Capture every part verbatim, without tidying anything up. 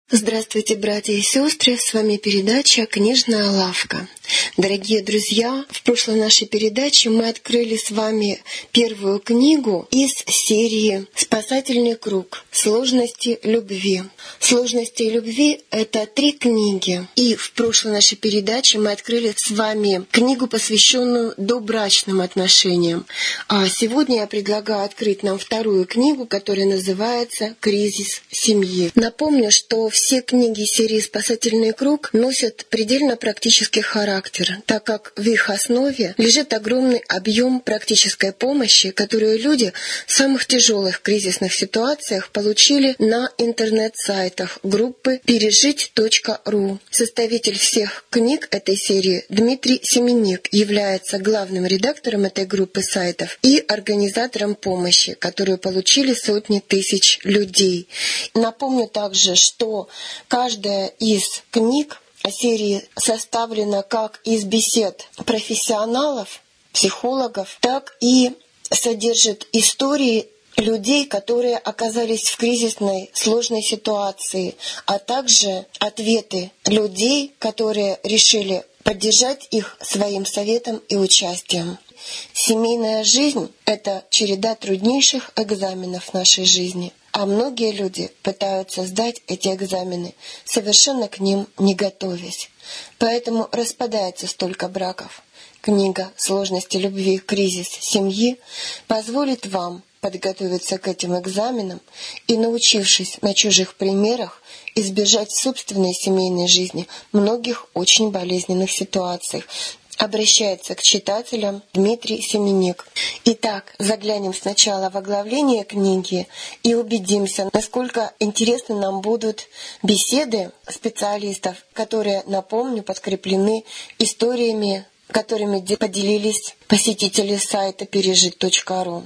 Здравствуйте, братья и сестры! С вами передача «Книжная лавка». Дорогие друзья, в прошлой нашей передаче мы открыли с вами первую книгу из серии «Спасательный круг. Сложности любви». «Сложности любви» — это три книги. И в прошлой нашей передаче мы открыли с вами книгу, посвященную добрачным отношениям. А сегодня я предлагаю открыть нам вторую книгу, которая называется «Кризис семьи». Напомню, что все книги серии «Спасательный круг» носят предельно практический характер, так как в их основе лежит огромный объем практической помощи, которую люди в самых тяжелых кризисных ситуациях получили на интернет-сайтах группы пережить точка ру. Составитель всех книг этой серии Дмитрий Семенник является главным редактором этой группы сайтов и организатором помощи, которую получили сотни тысяч людей. Напомню также, что каждая из книг серии составлена как из бесед профессионалов, психологов, так и содержит истории людей, которые оказались в кризисной сложной ситуации, а также ответы людей, которые решили поддержать их своим советом и участием. Семейная жизнь — это череда труднейших экзаменов в нашей жизни. А многие люди пытаются сдать эти экзамены, совершенно к ним не готовясь. Поэтому распадается столько браков. Книга «Сложности любви. Кризис семьи» позволит вам подготовиться к этим экзаменам и, научившись на чужих примерах, избежать в собственной семейной жизни многих очень болезненных ситуаций. Обращается к читателям Дмитрий Семенник. Итак, заглянем сначала в оглавление книги и убедимся, насколько интересны нам будут беседы специалистов, которые, напомню, подкреплены историями, которыми поделились посетители сайта пережить точка ру.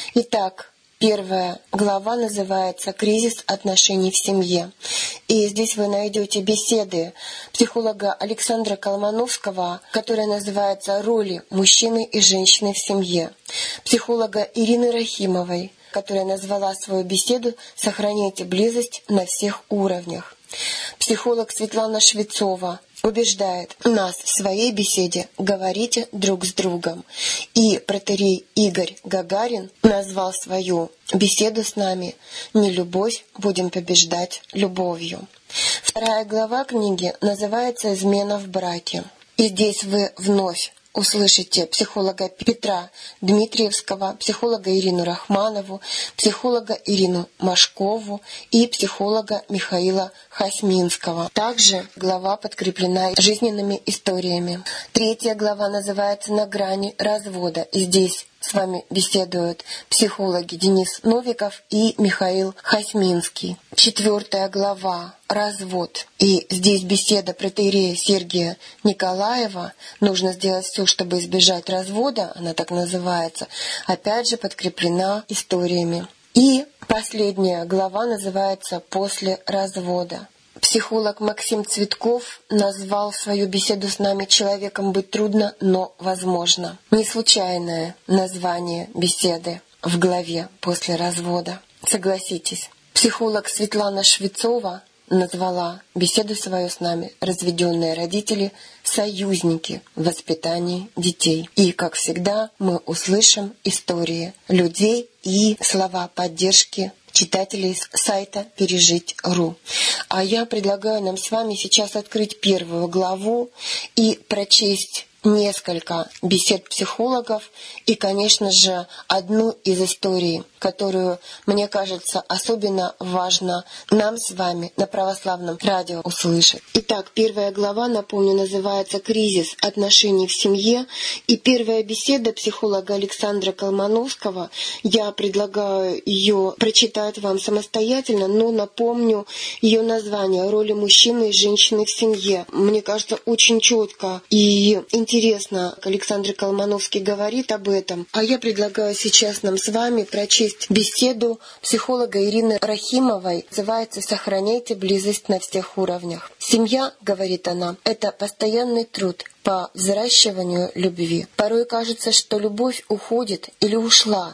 Итак, первая глава называется «Кризис отношений в семье». И здесь вы найдете беседы психолога Александра Колмановского, которая называется «Роли мужчины и женщины в семье», психолога Ирины Рахимовой, которая назвала свою беседу «Сохраняйте близость на всех уровнях». Психолог Светлана Швецова убеждает нас в своей беседе «Говорите друг с другом». И протоиерей Игорь Гагарин назвал свою беседу с нами «Не любовь, будем побеждать любовью». Вторая глава книги называется «Измена в браке». И здесь вы вновь услышите психолога Петра Дмитриевского, психолога Ирину Рахманову, психолога Ирину Машкову и психолога Михаила Хасминского. Также глава подкреплена жизненными историями. Третья глава называется «На грани развода». И здесь с вами беседуют психологи Денис Новиков и Михаил Хасминский. Четвертая глава «Развод». И здесь беседа протоиерея Сергия Николаева. Нужно сделать все, чтобы избежать развода, она так называется. Опять же подкреплена историями. И последняя глава называется «После развода». Психолог Максим Цветков назвал свою беседу с нами «Человеком быть трудно, но возможно». Не случайное название беседы в главе «После развода». Согласитесь. Психолог Светлана Швецова назвала беседу свою с нами «Разведенные родители. Союзники в воспитании детей». И, как всегда, мы услышим истории людей и слова поддержки читателей с сайта пережить точка ру. А я предлагаю нам с вами сейчас открыть первую главу и прочесть несколько бесед психологов и, конечно же, одну из историй, которую, мне кажется, особенно важно нам с вами на православном радио услышать. Итак, первая глава, напомню, называется «Кризис отношений в семье». И первая беседа психолога Александра Колмановского, я предлагаю ее прочитать вам самостоятельно, но напомню ее название «Роли мужчины и женщины в семье». Мне кажется, очень четко и интересно Интересно, Александр Колмановский говорит об этом, а я предлагаю сейчас нам с вами прочесть беседу психолога Ирины Рахимовой. Называется «Сохраняйте близость на всех уровнях». Семья, говорит она, это постоянный труд по взращиванию любви. Порой кажется, что любовь уходит или ушла,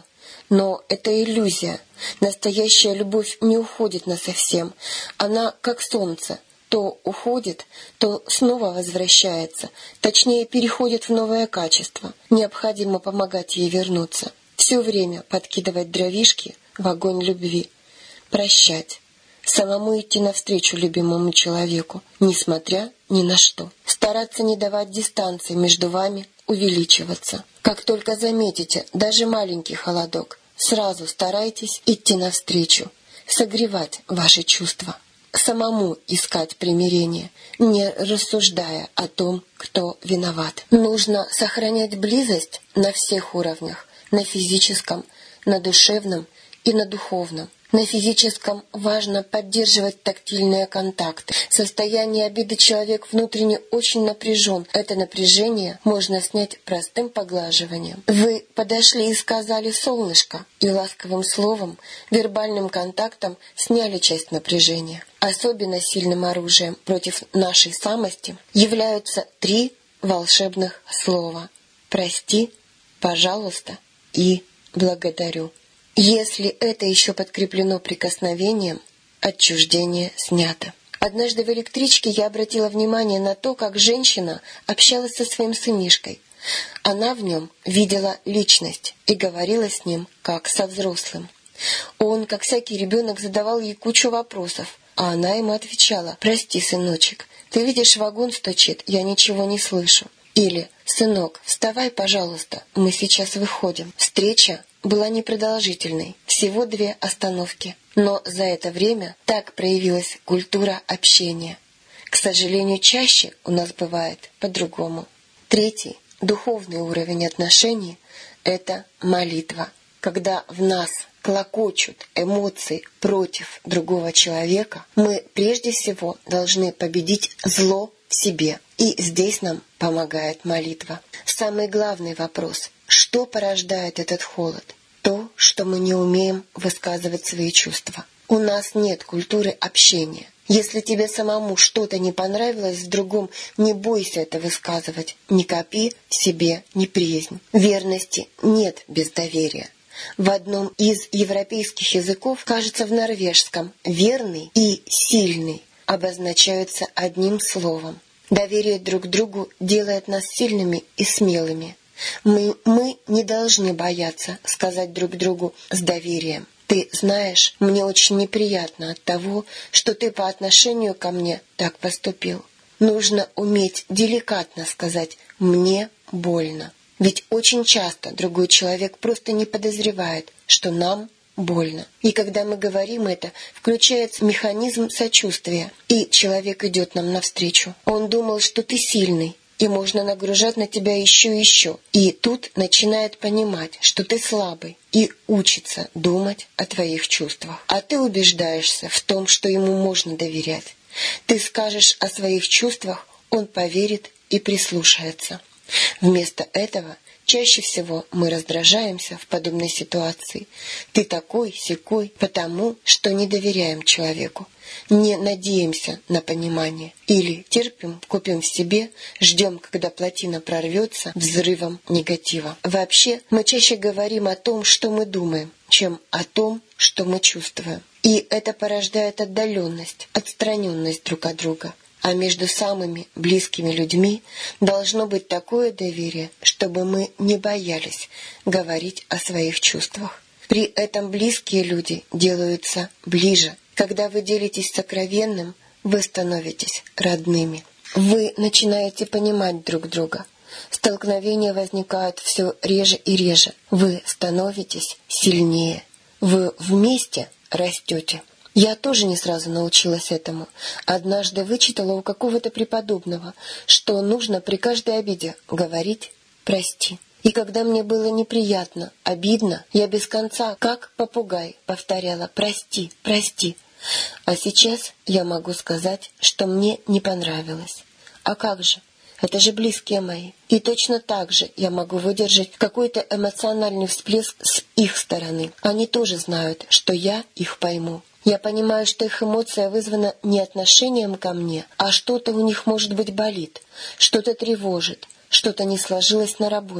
Но это иллюзия. Настоящая любовь не уходит насовсем. Она как солнце. То уходит, то снова возвращается. Точнее, переходит в новое качество. Необходимо помогать ей вернуться. Все время подкидывать дровишки в огонь любви. Прощать. Самому идти навстречу любимому человеку, несмотря ни на что. Стараться не давать дистанции между вами увеличиваться. Как только заметите даже маленький холодок, сразу старайтесь идти навстречу, согревать ваши чувства. Самому искать примирение, не рассуждая о том, кто виноват. Нужно сохранять близость на всех уровнях, на физическом, на душевном и на духовном. На физическом важно поддерживать тактильные контакты. В состоянии обиды человек внутренне очень напряжен. Это напряжение можно снять простым поглаживанием. Вы подошли и сказали «солнышко», и ласковым словом, вербальным контактом сняли часть напряжения. Особенно сильным оружием против нашей самости являются три волшебных слова: «прости», «пожалуйста» и «благодарю». Если это еще подкреплено прикосновением, отчуждение снято. Однажды в электричке я обратила внимание на то, как женщина общалась со своим сынишкой. Она в нем видела личность и говорила с ним как со взрослым. Он, как всякий ребенок, задавал ей кучу вопросов, а она ему отвечала: «Прости, сыночек, ты видишь, вагон стучит, я ничего не слышу». Или «Сынок, вставай, пожалуйста, мы сейчас выходим». Встреча была непродолжительной, всего две остановки. Но за это время так проявилась культура общения. К сожалению, чаще у нас бывает по-другому. Третий, духовный уровень отношений — это молитва. Когда в нас клокочут эмоции против другого человека, мы прежде всего должны победить зло в себе. И здесь нам помогает молитва. Самый главный вопрос — что порождает этот холод? То, что мы не умеем высказывать свои чувства. У нас нет культуры общения. Если тебе самому что-то не понравилось в другом, не бойся это высказывать. Не копи в себе неприязнь. Верности нет без доверия. В одном из европейских языков, кажется, в норвежском, «верный» и «сильный» обозначаются одним словом. Доверие друг другу делает нас сильными и смелыми. Мы, мы не должны бояться сказать друг другу с доверием: «Ты знаешь, мне очень неприятно от того, что ты по отношению ко мне так поступил». Нужно уметь деликатно сказать «мне больно». Ведь очень часто другой человек просто не подозревает, что нам больно. И когда мы говорим это, включается механизм сочувствия, и человек идет нам навстречу. Он думал, что ты сильный, и можно нагружать на тебя еще и еще. И тут начинает понимать, что ты слабый, и учится думать о твоих чувствах. А ты убеждаешься в том, что ему можно доверять. Ты скажешь о своих чувствах, он поверит и прислушается. Вместо этого чаще всего мы раздражаемся в подобной ситуации. Ты такой-сякой, потому что не доверяем человеку, не надеемся на понимание. Или терпим, купим в себе, ждем, когда плотина прорвется взрывом негатива. Вообще, мы чаще говорим о том, что мы думаем, чем о том, что мы чувствуем. И это порождает отдаленность, отстраненность друг от друга. А между самыми близкими людьми должно быть такое доверие, чтобы мы не боялись говорить о своих чувствах. При этом близкие люди делаются ближе. Когда вы делитесь сокровенным, вы становитесь родными. Вы начинаете понимать друг друга. Столкновения возникают все реже и реже. Вы становитесь сильнее. Вы вместе растете. Я тоже не сразу научилась этому. Однажды вычитала у какого-то преподобного, что нужно при каждой обиде говорить «прости». И когда мне было неприятно, обидно, я без конца, как попугай, повторяла «прости, прости». А сейчас я могу сказать, что мне не понравилось. А как же? Это же близкие мои. И точно так же я могу выдержать какой-то эмоциональный всплеск с их стороны. Они тоже знают, что я их пойму. Я понимаю, что их эмоция вызвана не отношением ко мне, а что-то у них, может быть, болит, что-то тревожит, что-то не сложилось на работе.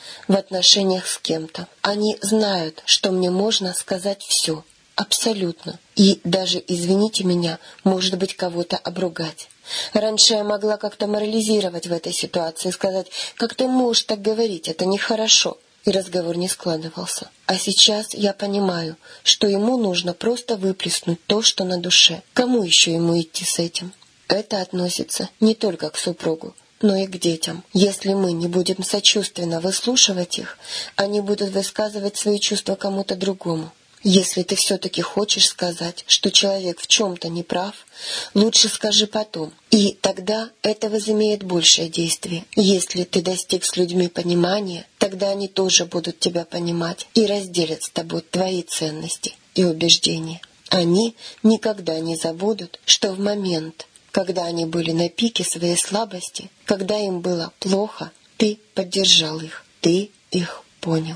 в отношениях с кем-то. Они знают, что мне можно сказать все, абсолютно. И даже, извините меня, может быть, кого-то обругать. Раньше я могла как-то морализировать в этой ситуации, сказать: «Как ты можешь так говорить? Это нехорошо». И разговор не складывался. А сейчас я понимаю, что ему нужно просто выплеснуть то, что на душе. Кому еще ему идти с этим? Это относится не только к супругу, но и к детям. Если мы не будем сочувственно выслушивать их, они будут высказывать свои чувства кому-то другому. Если ты все-таки хочешь сказать, что человек в чем-то не прав, лучше скажи потом. И тогда это возымеет большее действие. Если ты достиг с людьми понимания, тогда они тоже будут тебя понимать и разделят с тобой твои ценности и убеждения. Они никогда не забудут, что в момент, когда они были на пике своей слабости, когда им было плохо, ты поддержал их, ты их понял.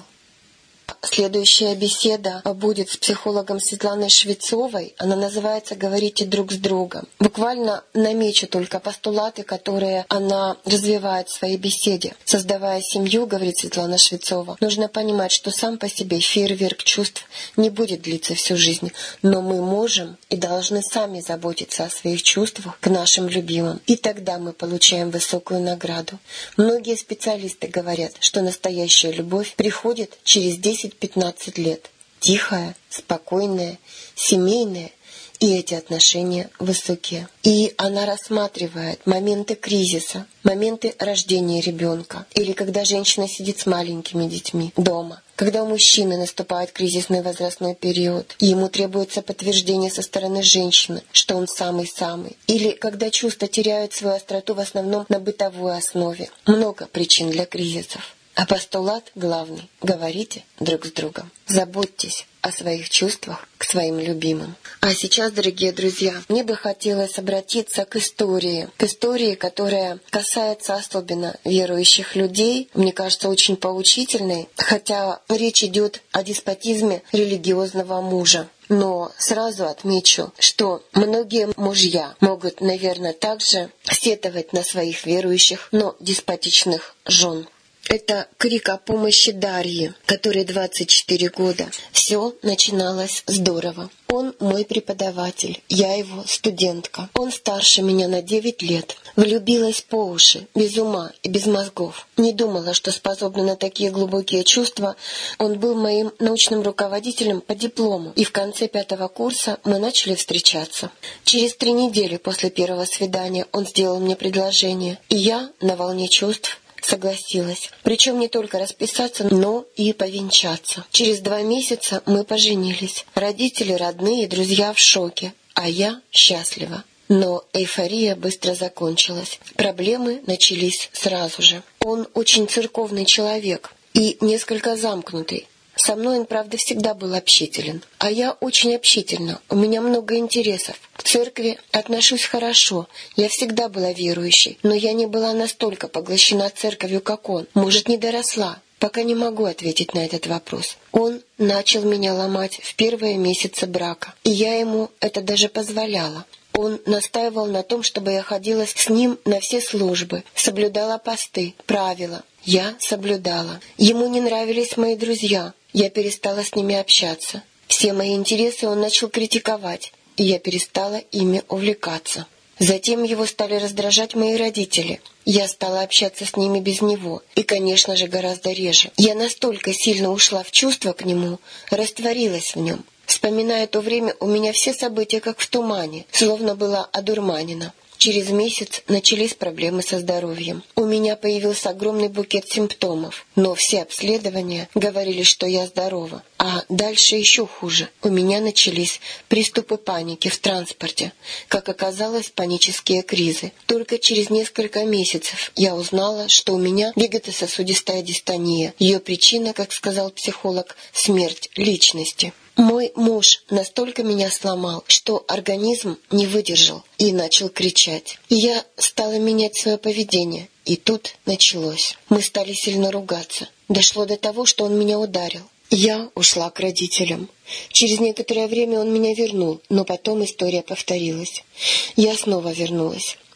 Следующая беседа будет с психологом Светланой Швецовой. Она называется «Говорите друг с другом». Буквально намечу только постулаты, которые она развивает в своей беседе. Создавая семью, говорит Светлана Швецова, нужно понимать, что сам по себе фейерверк чувств не будет длиться всю жизнь, но мы можем и должны сами заботиться о своих чувствах к нашим любимым. И тогда мы получаем высокую награду. Многие специалисты говорят, что настоящая любовь приходит через десять-пятнадцать лет. Тихая, спокойная, семейная, и эти отношения высокие. И она рассматривает моменты кризиса, моменты рождения ребенка, или когда женщина сидит с маленькими детьми дома, когда у мужчины наступает кризисный возрастной период, и ему требуется подтверждение со стороны женщины, что он самый-самый, или когда чувства теряют свою остроту в основном на бытовой основе. Много причин для кризисов. А постулат главный — говорите друг с другом. Заботьтесь о своих чувствах к своим любимым. А сейчас, дорогие друзья, мне бы хотелось обратиться к истории. К истории, которая касается особенно верующих людей. Мне кажется, очень поучительной, хотя речь идет о деспотизме религиозного мужа. Но сразу отмечу, что многие мужья могут, наверное, также сетовать на своих верующих, но деспотичных жен. Это крик о помощи Дарьи, которой двадцать четыре года. Все начиналось здорово. Он мой преподаватель, я его студентка. Он старше меня на девять лет. Влюбилась по уши, без ума и без мозгов. Не думала, что способна на такие глубокие чувства. Он был моим научным руководителем по диплому. И в конце пятого курса мы начали встречаться. Через три недели после первого свидания он сделал мне предложение. И я на волне чувств согласилась. Причем не только расписаться, но и повенчаться. Через два месяца мы поженились. Родители, родные, друзья в шоке, а я счастлива. Но эйфория быстро закончилась. Проблемы начались сразу же. Он очень церковный человек и несколько замкнутый. Со мной он, правда, всегда был общителен. А я очень общительна. У меня много интересов. К церкви отношусь хорошо. Я всегда была верующей. Но я не была настолько поглощена церковью, как он. Может, не доросла. Пока не могу ответить на этот вопрос. Он начал меня ломать в первые месяцы брака. И я ему это даже позволяла. Он настаивал на том, чтобы я ходила с ним на все службы, соблюдала посты, правила. Я соблюдала. Ему не нравились мои друзья. Я перестала с ними общаться. Все мои интересы он начал критиковать, и я перестала ими увлекаться. Затем его стали раздражать мои родители. Я стала общаться с ними без него, и, конечно же, гораздо реже. Я настолько сильно ушла в чувства к нему, растворилась в нем. Вспоминая то время, у меня все события как в тумане, словно была одурманена. Через месяц начались проблемы со здоровьем. У меня появился огромный букет симптомов, но все обследования говорили, что я здорова. А дальше еще хуже. У меня начались приступы паники в транспорте. Как оказалось, панические кризы. Только через несколько месяцев я узнала, что у меня вегетососудистая дистония. Ее причина, как сказал психолог, смерть личности. Мой муж настолько меня сломал, что организм не выдержал и начал кричать. И я стала менять свое поведение. И тут началось. Мы стали сильно ругаться. Дошло до того, что он меня ударил. Я ушла к родителям. Через некоторое время он меня вернул, но потом история повторилась. Я снова вернулась.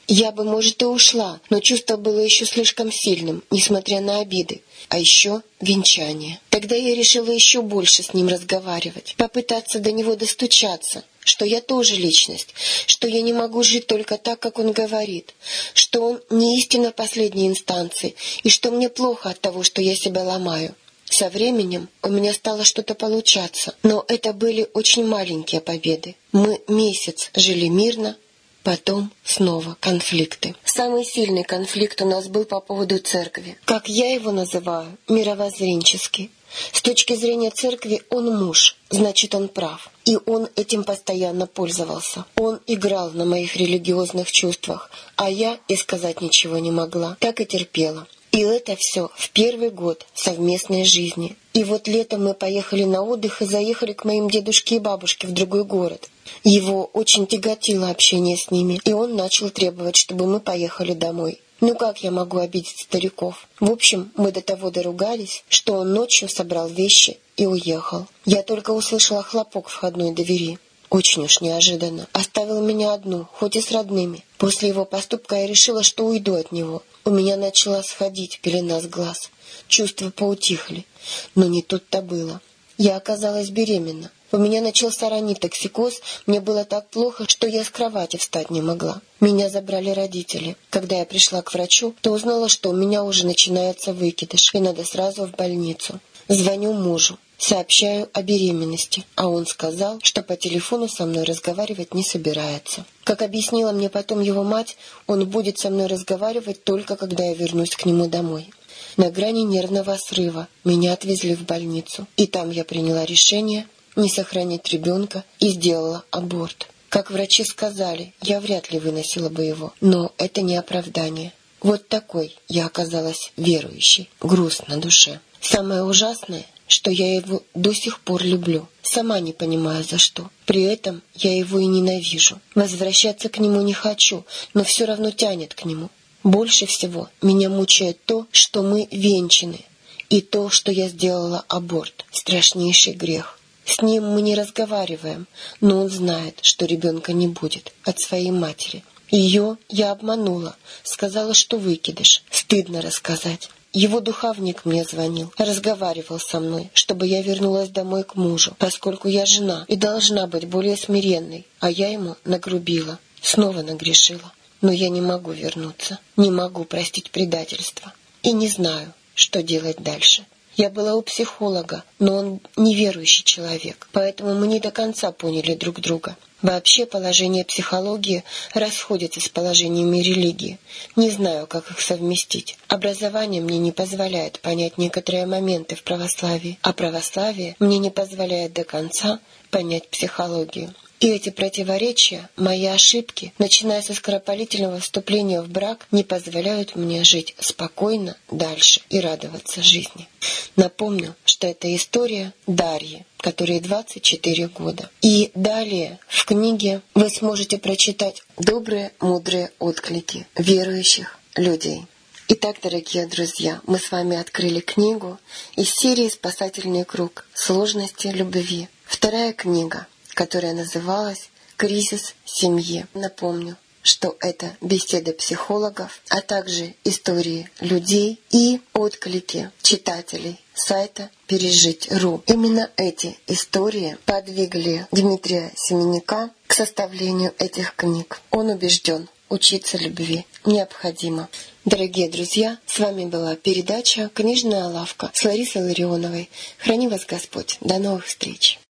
Я бы, может, и ушла, но чувство было еще слишком сильным, несмотря на обиды. А еще венчание. Тогда я решила еще больше с ним разговаривать, попытаться до него достучаться, что я тоже личность, что я не могу жить только так, как он говорит, что он не истина последней инстанции, и что мне плохо от того, что я себя ломаю. Со временем у меня стало что-то получаться, но это были очень маленькие победы. Мы месяц жили мирно, потом снова конфликты. Самый сильный конфликт у нас был по поводу церкви. Как я его называю, мировоззренческий. С точки зрения церкви он муж, значит, он прав. И он этим постоянно пользовался. Он играл на моих религиозных чувствах, а я и сказать ничего не могла. Так и терпела. И это все в первый год совместной жизни. И вот летом мы поехали на отдых и заехали к моим дедушке и бабушке в другой город. Его очень тяготило общение с ними, и он начал требовать, чтобы мы поехали домой. Ну как я могу обидеть стариков? В общем, мы до того доругались, что он ночью собрал вещи и уехал. Я только услышала хлопок входной двери. Очень уж неожиданно. Оставил меня одну, хоть и с родными. После его поступка я решила, что уйду от него. У меня начала сходить пелена с глаз. Чувства поутихли. Но не тут-то было. Я оказалась беременна. У меня начался ранний токсикоз, мне было так плохо, что я с кровати встать не могла. Меня забрали родители. Когда я пришла к врачу, то узнала, что у меня уже начинается выкидыш, и надо сразу в больницу. Звоню мужу, сообщаю о беременности, а он сказал, что по телефону со мной разговаривать не собирается. Как объяснила мне потом его мать, он будет со мной разговаривать только когда я вернусь к нему домой. На грани нервного срыва меня отвезли в больницу, и там я приняла решение не сохранить ребенка и сделала аборт. Как врачи сказали, я вряд ли выносила бы его, но это не оправдание. Вот такой я оказалась верующей, груз на душе. Самое ужасное, что я его до сих пор люблю, сама не понимаю за что. При этом я его и ненавижу. Возвращаться к нему не хочу, но все равно тянет к нему. Больше всего меня мучает то, что мы венчаны, и то, что я сделала аборт. Страшнейший грех. С ним мы не разговариваем, но он знает, что ребенка не будет от своей матери. Ее я обманула, сказала, что выкидыш. Стыдно рассказать. Его духовник мне звонил, разговаривал со мной, чтобы я вернулась домой к мужу, поскольку я жена и должна быть более смиренной, а я ему нагрубила, снова нагрешила. Но я не могу вернуться, не могу простить предательство и не знаю, что делать дальше. Я была у психолога, но он неверующий человек, поэтому мы не до конца поняли друг друга. Вообще положение психологии расходится с положениями религии. Не знаю, как их совместить. Образование мне не позволяет понять некоторые моменты в православии, а православие мне не позволяет до конца понять психологию. И эти противоречия, мои ошибки, начиная со скоропалительного вступления в брак, не позволяют мне жить спокойно дальше и радоваться жизни. Напомню, что это история Дарьи, которой двадцать четыре года. И далее в книге вы сможете прочитать добрые, мудрые отклики верующих людей. Итак, дорогие друзья, мы с вами открыли книгу из серии «Спасательный круг. Сложности любви». Вторая книга, которая называлась «Кризис семьи». Напомню, что это беседы психологов, а также истории людей и отклики читателей сайта пережить точка ру. Именно эти истории подвигли Дмитрия Семеняка к составлению этих книг. Он убежден, учиться любви необходимо. Дорогие друзья, с вами была передача «Книжная лавка» с Ларисой Ларионовой. Храни вас Господь. До новых встреч!